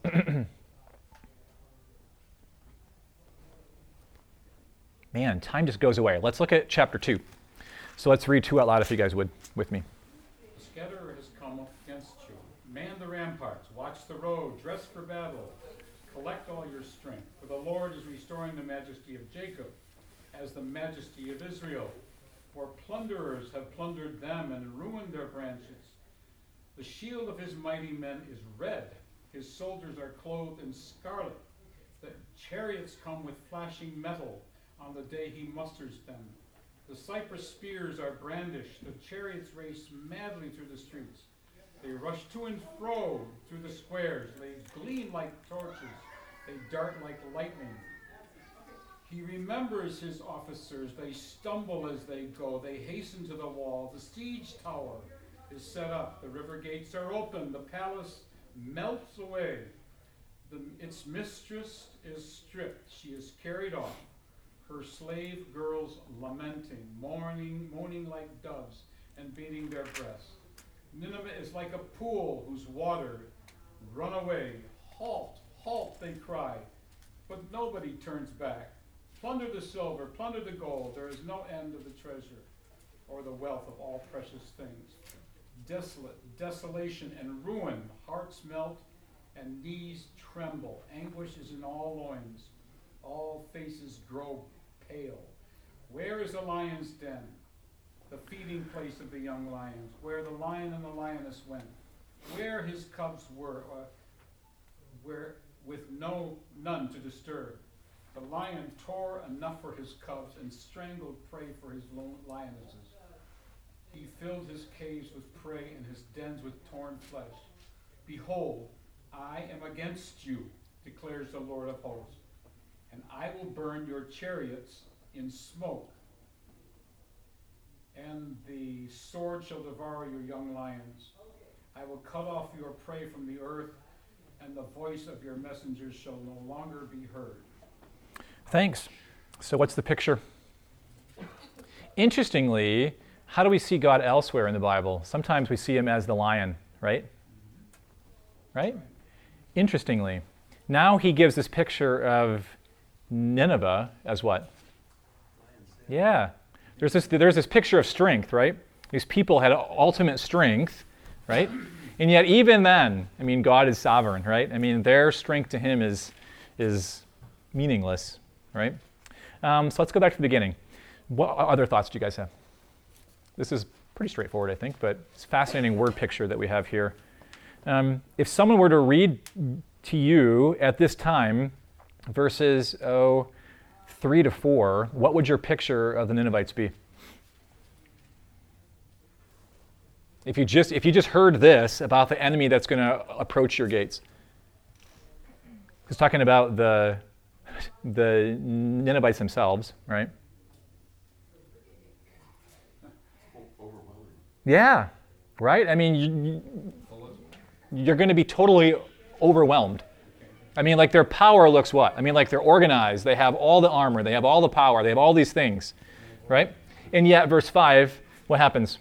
Man, time just goes away. Let's look at chapter two. So let's read two out loud if you guys would with me. The scatterer has come against you. Man the ramparts, watch the road, dress for battle, collect all your strength. For the Lord is restoring the majesty of Jacob as the majesty of Israel. For plunderers have plundered them and ruined their branches. The shield of his mighty men is red. His soldiers are clothed in scarlet. The chariots come with flashing metal. on the day he musters them. The cypress spears are brandished, the chariots race madly through the streets. They rush to and fro through the squares, they gleam like torches, they dart like lightning. He remembers his officers, they stumble as they go, they hasten to the wall, the siege tower is set up, the river gates are open, the palace melts away. The, its mistress is stripped, she is carried off. Her slave girls lamenting, mourning, moaning like doves, and beating their breasts. Nineveh is like a pool whose water run away. Halt, halt, they cry, but nobody turns back. Plunder the silver, plunder the gold, there is no end of the treasure, or the wealth of all precious things. Desolate, desolation and ruin, hearts melt, and knees tremble. Anguish is in all loins, all faces grow pale. Where is the lion's den, the feeding place of the young lions, where the lion and the lioness went, where his cubs were, or where with no none to disturb? The lion tore enough for his cubs and strangled prey for his lionesses. He filled his caves with prey and his dens with torn flesh. Behold, I am against you, declares the Lord of hosts, and I will burn your chariots in smoke, and the sword shall devour your young lions. I will cut off your prey from the earth, and the voice of your messengers shall no longer be heard. Thanks. So what's the picture? Interestingly, how do we see God elsewhere in the Bible? Sometimes we see him as the lion, right? Right? Interestingly, now he gives this picture of Nineveh as what? Yeah. There's this, there's this picture of strength, right? These people had ultimate strength, right? And yet even then, I mean, God is sovereign, right? I mean, their strength to him is, is meaningless, right? Um, so let's go back to the beginning. What other thoughts do you guys have? This is pretty straightforward, I think, but it's a fascinating word picture that we have here. Um, if someone were to read to you at this time verses oh, three to four, what would your picture of the Ninevites be? If you just if you just heard this about the enemy that's going to approach your gates. It's talking about the the Ninevites themselves, right? Yeah, right? I mean, you, you're going to be totally overwhelmed. I mean, like their power looks what? I mean, like they're organized. They have all the armor. They have all the power. They have all these things, right? And yet, verse five, what happens?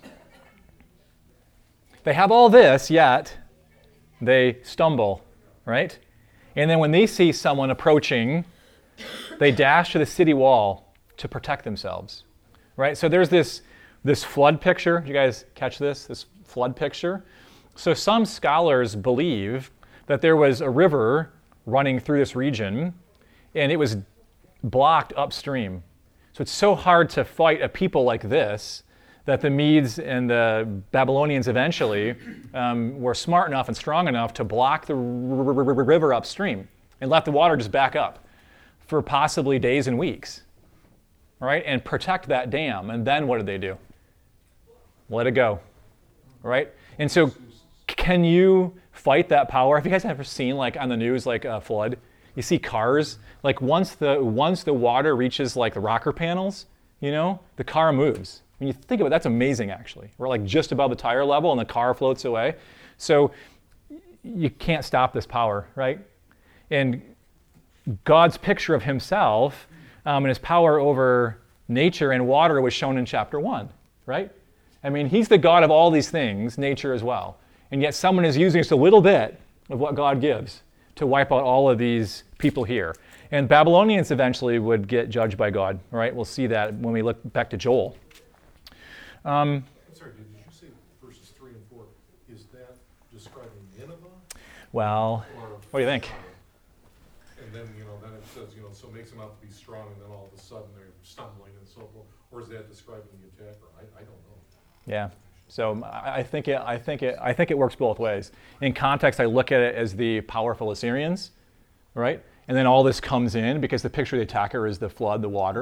They have all this, yet they stumble, right? And then when they see someone approaching, they dash to the city wall to protect themselves, right? So there's this this flood picture. Did you guys catch this? This flood picture. So some scholars believe that there was a river running through this region, and it was blocked upstream. So it's so hard to fight a people like this that the Medes and the Babylonians eventually um, were smart enough and strong enough to block the r- r- r- river upstream and let the water just back up for possibly days and weeks, right? And protect that dam. And then what did they do? Let it go, right? And so can you fight that power? Have you guys ever seen, like on the news, like a flood? You see cars, like once the once the water reaches like the rocker panels, you know, the car moves. When you think of it, that's amazing, actually. We're like just above the tire level and the car floats away. So you can't stop this power, right? And God's picture of himself um, and his power over nature and water was shown in chapter one, right? I mean, he's the God of all these things, nature as well. And yet someone is using just a little bit of what God gives to wipe out all of these people here. And Babylonians eventually would get judged by God, right? We'll see that when we look back to Joel. Um, I'm sorry, did you say verses three and four? Is that describing Nineveh? well, Or, what do you think? uh, And then, you know, then it says, you know, so it makes them out to be strong, and then all of a sudden they're stumbling and so forth. Or is that describing the attacker? I, I don't know. Yeah. So I I think it. I think it. I think it works both ways. In context, I look at it as the powerful Assyrians, right? And then all this comes in because the picture of the attacker is the flood, the water.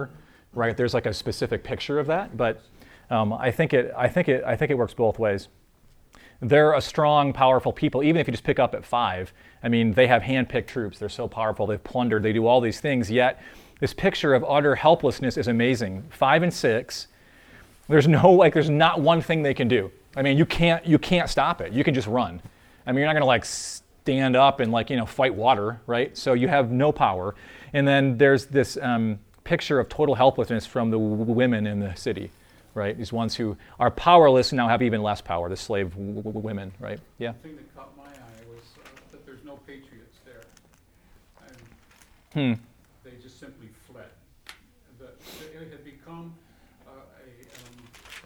right? There's like a specific picture of that, but um, I think it, I think it, I think it works both ways. They're a strong, powerful people. Even if you just pick up at five, I mean, they have hand-picked troops. They're so powerful. They've plundered. They do all these things. Yet, this picture of utter helplessness is amazing. Five and six, there's no like, there's not one thing they can do. I mean, you can't, you can't stop it. You can just run. I mean, you're not going to like stand up and like you know fight water, right? So you have no power. And then there's this um, picture of total helplessness from the w- women in the city. Right, these ones who are powerless now have even less power, the slave w- w- women, right? Yeah. The thing that caught my eye was uh, that there's no patriots there. Hmm. And they just simply fled. The, the- it had become uh, a, um,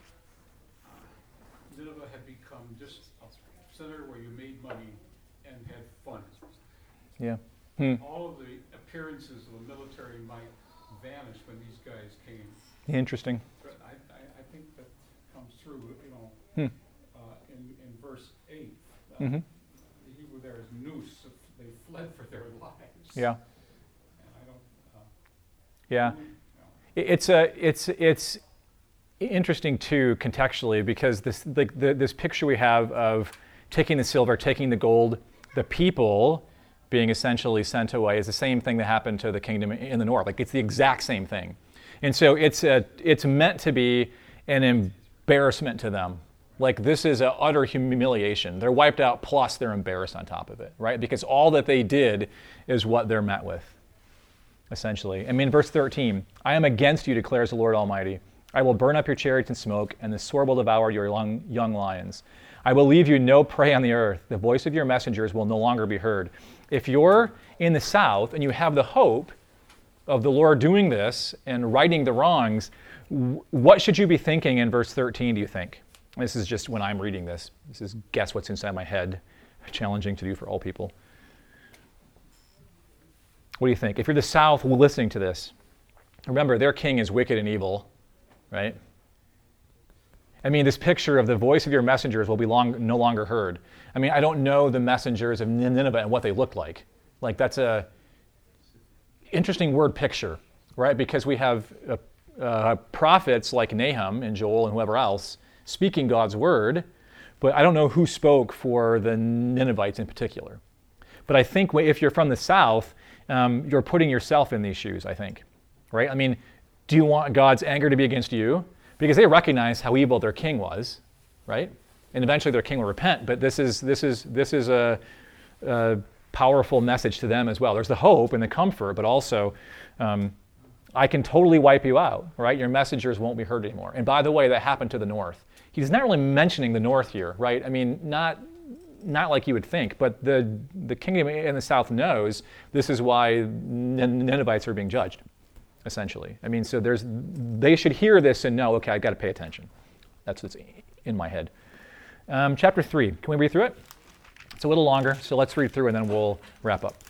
uh, Nineveh had become just a center where you made money and had fun. Yeah. Hmm. All of the appearances of the military might vanished when these guys came. Interesting. But I, I, I think that comes through, you know, Hmm. uh, in, in verse eight. Uh, Mm-hmm. The Hebrew there is nous. They fled for their lives. Yeah. And I don't. Uh, Yeah. you know, It- It's a it's it's interesting too contextually because this the, the, this picture we have of taking the silver, taking the gold, the people being essentially sent away is the same thing that happened to the kingdom in the north. Like it's the exact same thing, and so it's a it's meant to be an embarrassment to them. Like this is an utter humiliation. They're wiped out, plus they're embarrassed on top of it, right? Because all that they did is what they're met with, essentially. I mean, verse thirteen, I am against you, declares the Lord Almighty. I will burn up your chariots in smoke, and the sword will devour your young, young lions. I will leave you no prey on the earth. The voice of your messengers will no longer be heard. If you're in the south and you have the hope of the Lord doing this and righting the wrongs, w- what should you be thinking in verse thirteen, do you think? This is just when I'm reading this. This is guess what's inside my head. Challenging to do for all people. What do you think? If you're the South listening to this, remember their king is wicked and evil, right? I mean, this picture of the voice of your messengers will be long, no longer heard. I mean, I don't know the messengers of Nineveh and what they looked like. Like that's a interesting word picture, right? Because we have uh, uh, prophets like Nahum and Joel and whoever else speaking God's word, but I don't know who spoke for the Ninevites in particular. But I think if you're from the South, um, you're putting yourself in these shoes, I think, right? I mean, do you want God's anger to be against you? Because they recognize how evil their king was, right? And eventually their king will repent, but this is, this is, this is a, a powerful message to them as well. There's the hope and the comfort, but also um, I can totally wipe you out, right? Your messengers won't be heard anymore. And by the way, that happened to the north. He's not really mentioning the north here, right? I mean, not not like you would think, but the the kingdom in the south knows this is why Ninevites are being judged, essentially. I mean, so there's they should hear this and know, okay, I've got to pay attention. That's what's in my head. Um, chapter three, can we read through it? It's a little longer, so let's read through and then we'll wrap up.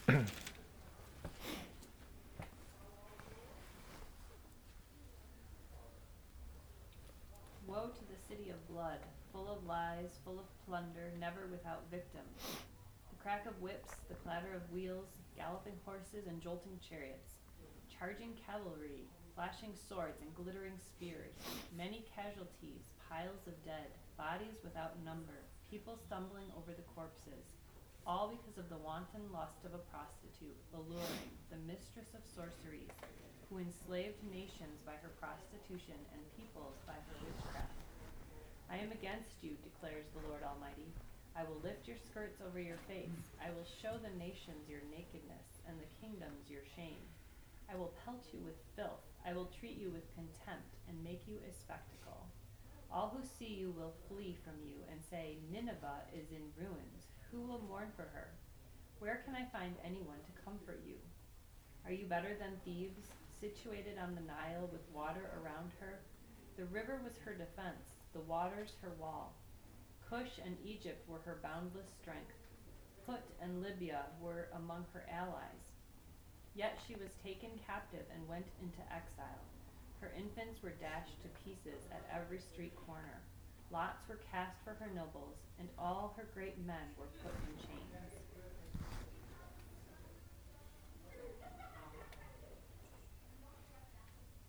Woe to the city of blood, full of lies, full of plunder, never without victims. The crack of whips, the clatter of wheels, galloping horses and jolting chariots, charging cavalry, flashing swords and glittering spears, many casualties, piles of dead, bodies without number, people stumbling over the corpses, all because of the wanton lust of a prostitute, alluring, the mistress of sorceries, who enslaved nations by her prostitution and peoples by her witchcraft. I am against you, declares the Lord Almighty. I will lift your skirts over your face. I will show the nations your nakedness and the kingdoms your shame. I will pelt you with filth. I will treat you with contempt and make you a spectacle. All who see you will flee from you and say, Nineveh is in ruins. Who will mourn for her? Where can I find anyone to comfort you? Are you better than Thebes, situated on the Nile with water around her? The river was her defense, the waters her wall. Cush and Egypt were her boundless strength. Put and Libya were among her allies. Yet she was taken captive and went into exile. Her infants were dashed to pieces at every street corner. Lots were cast for her nobles, and all her great men were put in chains.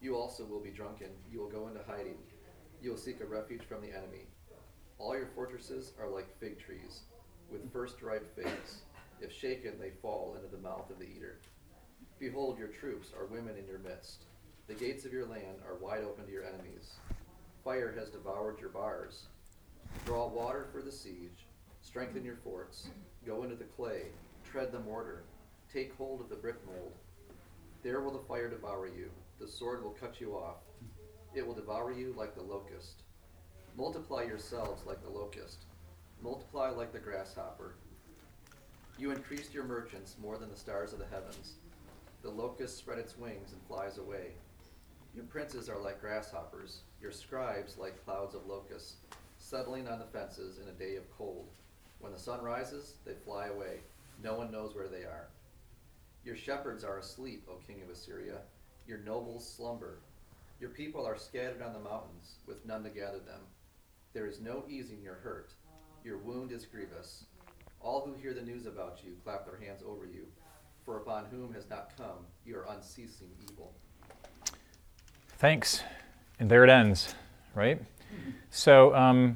You also will be drunken. You will go into hiding. You will seek a refuge from the enemy. All your fortresses are like fig trees, with first ripe figs. If shaken, they fall into the mouth of the eater. Behold, your troops are women in your midst. The gates of your land are wide open to your enemies. Fire has devoured your bars. Draw water for the siege. Strengthen your forts. Go into the clay. Tread the mortar. Take hold of the brick mold. There will the fire devour you. The sword will cut you off. It will devour you like the locust. Multiply yourselves like the locust. Multiply like the grasshopper. You increased your merchants more than the stars of the heavens. The locust spread its wings and flies away. Your princes are like grasshoppers, your scribes like clouds of locusts, settling on the fences in a day of cold. When the sun rises, they fly away. No one knows where they are. Your shepherds are asleep, O king of Assyria. Your nobles slumber. Your people are scattered on the mountains, with none to gather them. There is no easing your hurt. Your wound is grievous. All who hear the news about you clap their hands over you, for upon whom has not come your unceasing evil. Thanks. And there it ends, right? So, um,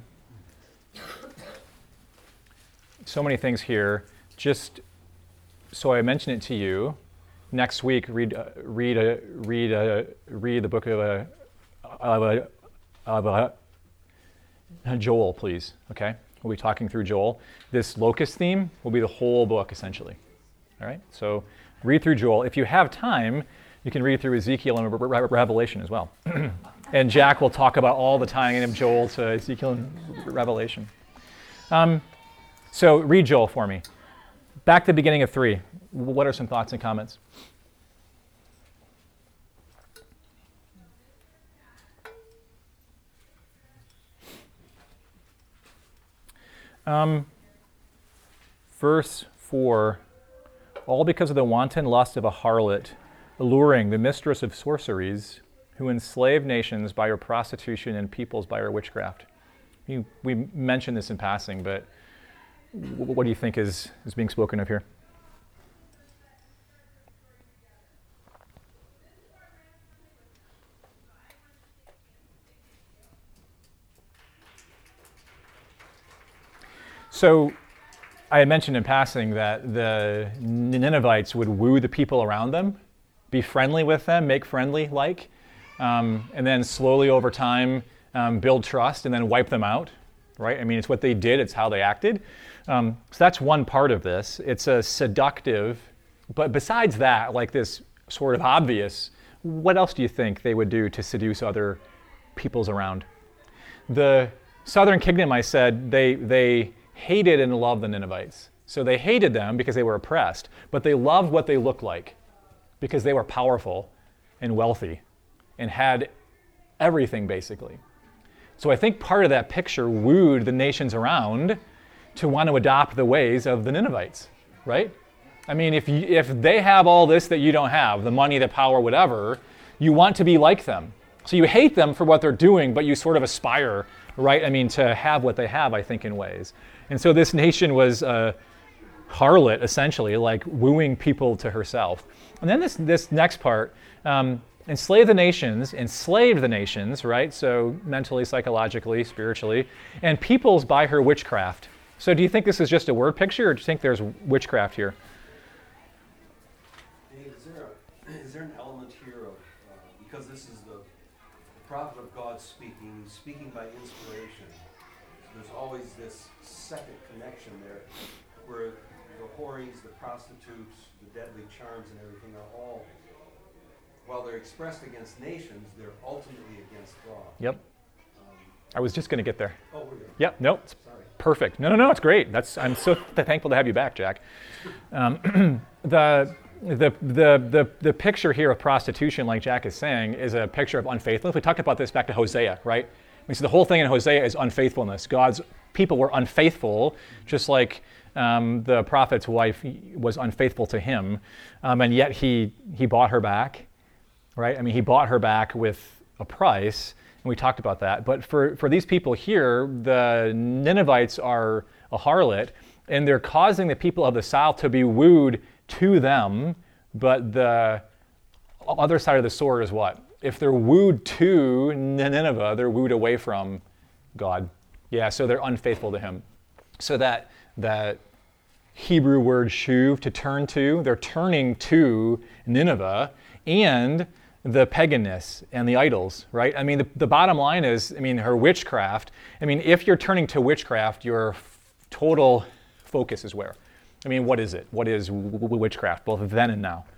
so many things here. Just so I mention it to you, next week read uh, read uh, read uh, read the book of uh, of, uh, of uh, Joel, please. Okay, we'll be talking through Joel. This locust theme will be the whole book essentially. All right, so read through Joel. If you have time, you can read through Ezekiel and Re- Re- Revelation as well. And Jack will talk about all the tying in of Joel to Ezekiel and Revelation. Um, so read Joel for me. Back to the beginning of three. What are some thoughts and comments? Um, verse four. All because of the wanton lust of a harlot, alluring the mistress of sorceries, who enslaved nations by her prostitution and peoples by her witchcraft. You, we mentioned this in passing, but w- what do you think is, is being spoken of here? So, I had mentioned in passing that the Ninevites would woo the people around them, be friendly with them, make friendly like, um, and then slowly over time um, build trust and then wipe them out, right? I mean, it's what they did, it's how they acted. Um, so that's one part of this. It's a seductive, but besides that, like this sort of obvious, what else do you think they would do to seduce other peoples around? The southern kingdom, I said, they they hated and loved the Ninevites. So they hated them because they were oppressed, but they loved what they looked like because they were powerful and wealthy and had everything basically. So I think part of that picture wooed the nations around to want to adopt the ways of the Ninevites, right? I mean, if you, if they have all this that you don't have, the money, the power, whatever, you want to be like them. So you hate them for what they're doing, but you sort of aspire, right? I mean, to have what they have, I think, in ways. And so this nation was a harlot, essentially, like wooing people to herself. And then this this next part, um, enslave the nations, enslaved the nations, right? So mentally, psychologically, spiritually, and peoples by her witchcraft. So do you think this is just a word picture, or do you think there's witchcraft here? Dave, is there, a, is there an element here of, uh, because this is the, the prophet of God speaking, speaking by inspiration, so there's always this second connection there, where the whorings, the prostitutes, the deadly charms and everything are all, while they're expressed against nations, they're ultimately against God. Yep. Um, I was just going to get there. oh, we're good. Yep, nope. Sorry. Perfect. No, no, no, it's great. That's I'm so th- thankful to have you back, Jack. Um, the, the, the, the, the picture here of prostitution, like Jack is saying, is a picture of unfaithfulness. We talked about this back to Hosea, right? I mean, so the whole thing in Hosea is unfaithfulness. God's people were unfaithful, just like um, the prophet's wife was unfaithful to him, um, and yet he he bought her back, right? I mean, he bought her back with a price, and we talked about that. But for, for these people here, the Ninevites are a harlot, and they're causing the people of the south to be wooed to them, but the other side of the sword is what? if they're wooed to Nineveh, they're wooed away from God. Yeah, so they're unfaithful to him. So that that Hebrew word shuv, to turn to, they're turning to Nineveh and the paganness and the idols, right? I mean, the, the bottom line is, I mean, her witchcraft. I mean, if you're turning to witchcraft, your f- total focus is where? I mean, what is it? What is w- w- witchcraft, both then and now?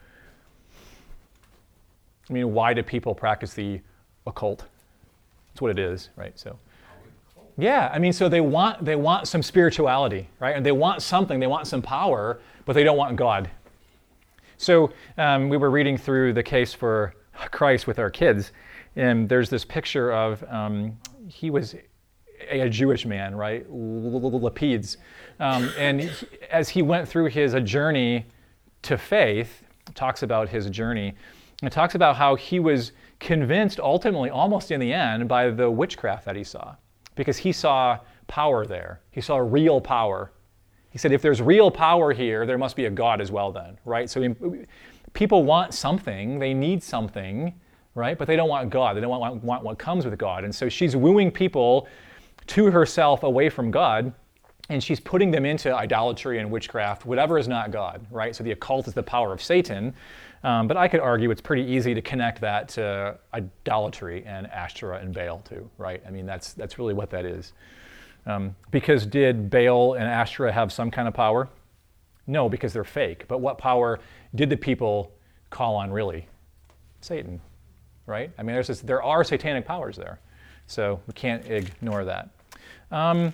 I mean, why do people practice the occult? That's what it is, right? So, yeah, I mean, so they want they want some spirituality, right? And they want something, they want some power, but they don't want God. So um, we were reading through the case for Christ with our kids, and there's this picture of um, he was a, a Jewish man, right? Lapides, um, and he, as he went through his a journey to faith, talks about his journey. It talks about how he was convinced ultimately, almost in the end, by the witchcraft that he saw. Because he saw power there. He saw real power. He said, if there's real power here, there must be a God as well then, right? So we, people want something, they need something, right? But they don't want God. They don't want, want what comes with God. And so she's wooing people to herself away from God, and she's putting them into idolatry and witchcraft, whatever is not God, right? So the occult is the power of Satan. Um, but I could argue it's pretty easy to connect that to idolatry and Ashtoreth and Baal too, right? I mean, that's that's really what that is. Um, because did Baal and Ashtoreth have some kind of power? No, because they're fake. But what power did the people call on really? Satan, right? I mean, there's this, there are satanic powers there. So we can't ignore that. Um,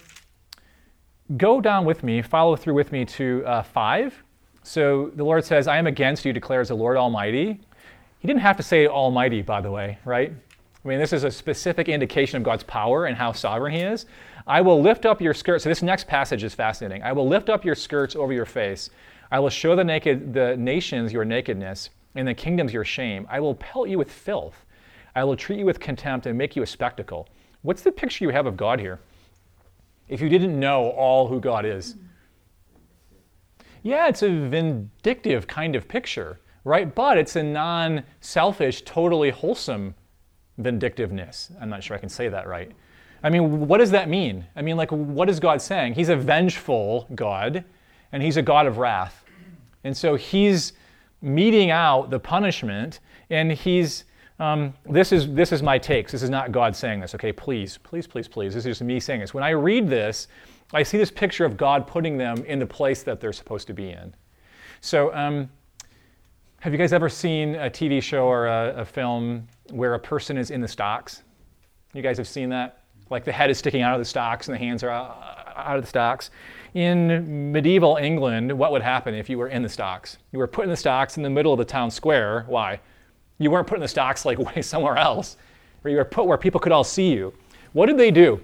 go down with me, follow through with me to uh, five. So the Lord says, I am against you, declares the Lord Almighty. He didn't have to say Almighty, by the way, right? I mean, this is a specific indication of God's power and how sovereign he is. I will lift up your skirts. So this next passage is fascinating. I will lift up your skirts over your face. I will show the naked, the nations your nakedness, and the kingdoms your shame. I will pelt you with filth. I will treat you with contempt and make you a spectacle. What's the picture you have of God here? If you didn't know all who God is. Yeah, it's a vindictive kind of picture, right? But it's a non-selfish, totally wholesome vindictiveness. I'm not sure I can say that right. I mean, what does that mean? I mean, like, what is God saying? He's a vengeful God, and he's a God of wrath. And so he's meting out the punishment, and he's, um, this is this is my takes. This is not God saying this, okay? Please, please, please, please. This is just me saying this. When I read this, I see this picture of God putting them in the place that they're supposed to be in. So um, have you guys ever seen a T V show or a, a film where a person is in the stocks? You guys have seen that? Like the head is sticking out of the stocks and the hands are out, out of the stocks. In medieval England, what would happen if you were in the stocks? You were put in the stocks in the middle of the town square. Why? You weren't put in the stocks like way somewhere else, where you were put where people could all see you. What did they do?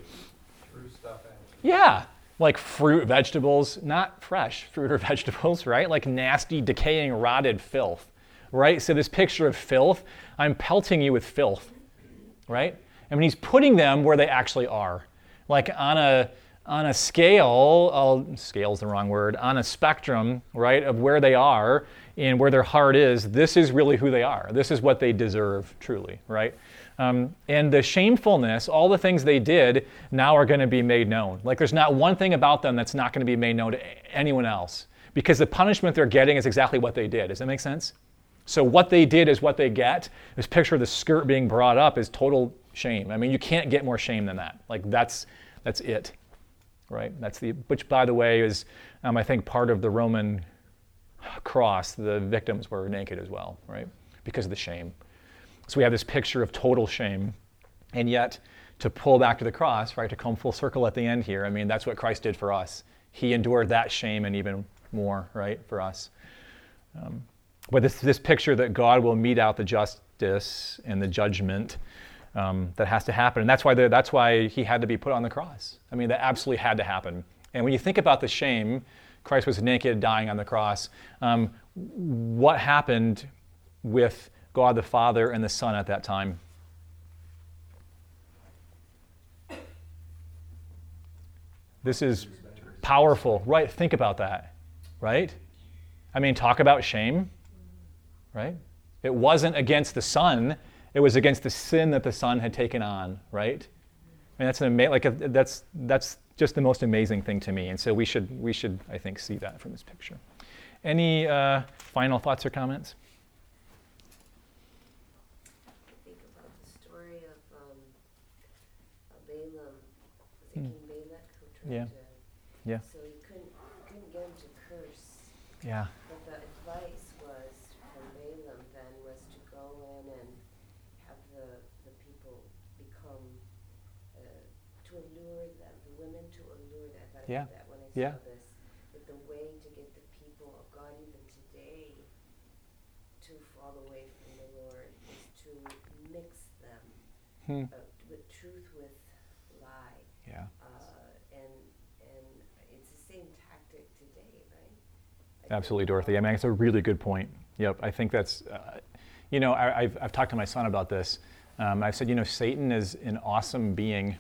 Yeah, like fruit, vegetables, not fresh fruit or vegetables, right? Like nasty, decaying, rotted filth, right? So this picture of filth, I'm pelting you with filth, right? I mean, he's putting them where they actually are. Like on a on a scale, I'll, scale's the wrong word, on a spectrum, right, of where they are and where their heart is, this is really who they are. This is what they deserve, truly, right? Um, and the shamefulness, all the things they did, now are going to be made known. Like there's not one thing about them that's not going to be made known to anyone else, because the punishment they're getting is exactly what they did. Does that make sense? So what they did is what they get. This picture of the skirt being brought up is total shame. I mean, you can't get more shame than that. Like that's that's it, right? That's the, which by the way is, um, I think, part of the Roman cross. The victims were naked as well, right? Because of the shame. So we have this picture of total shame, and yet to pull back to the cross, right, to come full circle at the end here, I mean, that's what Christ did for us. He endured that shame and even more, right, for us. Um, but this this picture that God will mete out the justice and the judgment um, that has to happen, and that's why the, that's why he had to be put on the cross. I mean, that absolutely had to happen. And when you think about the shame, Christ was naked, dying on the cross. Um, what happened with God the Father and the Son at that time? This is powerful, right? Think about that, right? I mean, talk about shame, right? It wasn't against the Son It was against the sin that the Son had taken on, right? I mean, that's an ama- like a, that's that's just the most amazing thing to me. And so we should we should I think see that from this picture. Any uh, final thoughts or comments? Think about the story of um, of Balaam. Was it King Balak who tried Yeah. to? Yeah. So he couldn't couldn't get him to curse. Yeah. But the advice was from Balaam then was to go in and have the the people become uh, to allure them, the women to allure them. I thought Yeah. about that when I Yeah. saw this. That the way to get the people of God even today to fall away from the Lord is to mix them Hmm. uh, with truth with lie. Yeah. Uh, and and it's the same tactic today, right? I think Absolutely, Dorothy. I mean, it's a really good point. Yep, I think that's, uh, you know, I, I've, I've talked to my son about this. Um, I've said, you know, Satan is an awesome being.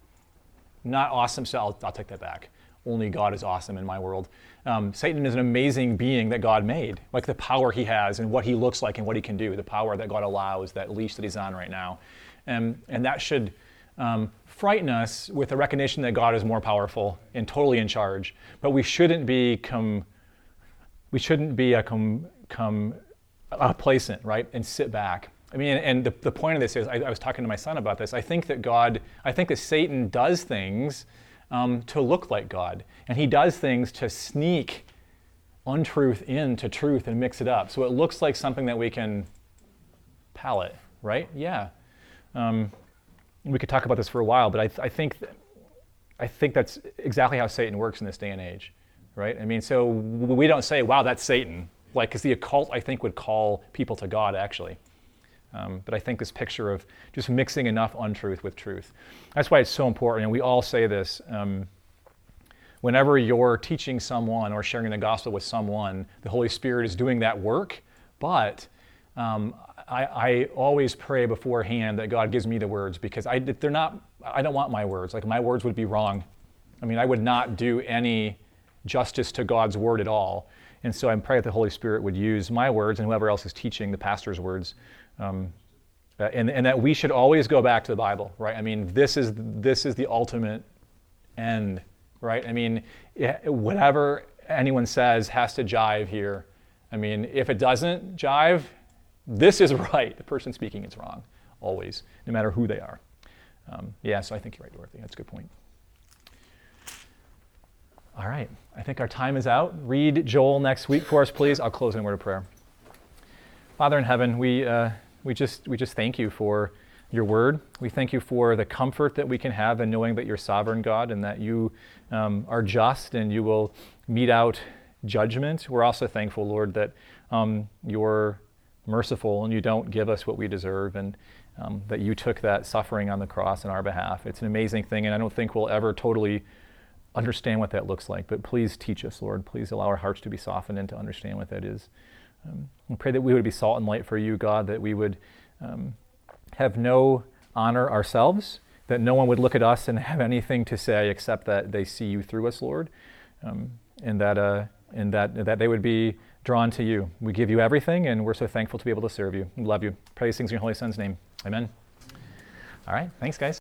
Not awesome, so I'll, I'll take that back. Only God is awesome in my world. Um, Satan is an amazing being that God made, like the power he has and what he looks like and what he can do, the power that God allows, that leash that he's on right now. And, and that should um, frighten us with the recognition that God is more powerful and totally in charge. But we shouldn't be com- we shouldn't be a com- com- complacent, right, and sit back. I mean, and the, the point of this is, I, I was talking to my son about this. I think that God, I think that Satan does things um, to look like God, and he does things to sneak untruth into truth and mix it up, so it looks like something that we can palate, right? Yeah. Um, we could talk about this for a while, but I, th- I think, th- I think that's exactly how Satan works in this day and age, right? I mean, so we don't say, "Wow, that's Satan," like, because the occult, I think, would call people to God, actually. Um, but I think this picture of just mixing enough untruth with truth. That's why it's so important, and we all say this. Um, whenever you're teaching someone or sharing the gospel with someone, the Holy Spirit is doing that work, but um, I, I always pray beforehand that God gives me the words, because I, they're not, I don't want my words. Like, my words would be wrong. I mean, I would not do any justice to God's word at all. And so I pray that the Holy Spirit would use my words and whoever else is teaching, the pastor's words, Um, uh, and, and that we should always go back to the Bible, right? I mean, this is this is the ultimate end, right? I mean, it, whatever anyone says has to jive here. I mean, if it doesn't jive, this is right. The person speaking is wrong, always, no matter who they are. Um, yeah, so I think you're right, Dorothy. That's a good point. All right, I think our time is out. Read Joel next week for us, please. I'll close in a word of prayer. Father in heaven, we uh, we just we just thank you for your word. We thank you for the comfort that we can have in knowing that you're sovereign, God, and that you um, are just and you will mete out judgment. We're also thankful, Lord, that um, you're merciful and you don't give us what we deserve, and um, that you took that suffering on the cross on our behalf. It's an amazing thing, and I don't think we'll ever totally understand what that looks like. But please teach us, Lord. Please allow our hearts to be softened and to understand what that is. Um, we pray that we would be salt and light for you, God, that we would um, have no honor ourselves, that no one would look at us and have anything to say except that they see you through us, Lord, um, and that uh, and that that they would be drawn to you. We give you everything, and we're so thankful to be able to serve you. We love you. Pray these things in your Holy Son's name. Amen. All right. Thanks, guys.